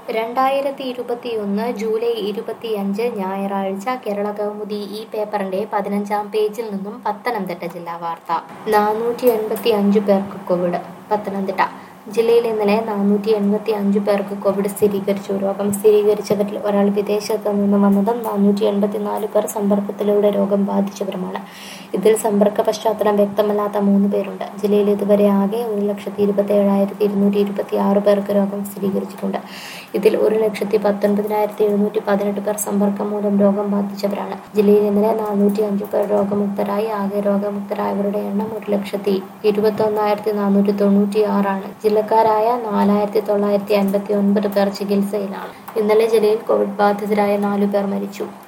2021 July 25 ഞായറാഴ്ച കേരള കൗമുദി ഈ പേപ്പറിന്റെ 15-ാം പേജിൽ നിന്നും പത്തനംതിട്ട ജില്ലാ വാർത്ത. 485 പേർക്ക് കോവിഡ്. പത്തനംതിട്ട ജില്ലയിൽ ഇന്നലെ 485 പേർക്ക് കോവിഡ് സ്ഥിരീകരിച്ചു. രോഗം സ്ഥിരീകരിച്ചവരിൽ ഒരാൾ വിദേശത്ത് നിന്നും വന്നതും 484 പേർ സമ്പർക്കത്തിലൂടെ രോഗം ബാധിച്ചവരുമാണ്. ഇതിൽ സമ്പർക്ക പശ്ചാത്തലം വ്യക്തമല്ലാത്ത 3 പേരുണ്ട്. ജില്ലയിൽ ഇതുവരെ ആകെ 1,27,226 പേർക്ക് രോഗം സ്ഥിരീകരിച്ചിട്ടുണ്ട്. ഇതിൽ 1,19,718 പേർ സമ്പർക്കം മൂലം രോഗം ബാധിച്ചവരാണ്. ജില്ലയിൽ ഇന്നലെ 405 പേർ രോഗമുക്തരായി. ആകെ രോഗമുക്തരായവരുടെ എണ്ണം 1,21,496 ആണ്. ജില്ലക്കാരായ 4,959 പേർ ചികിത്സയിലാണ്. ഇന്നലെ ജില്ലയിൽ കോവിഡ് ബാധിതരായ 4 പേർ മരിച്ചു.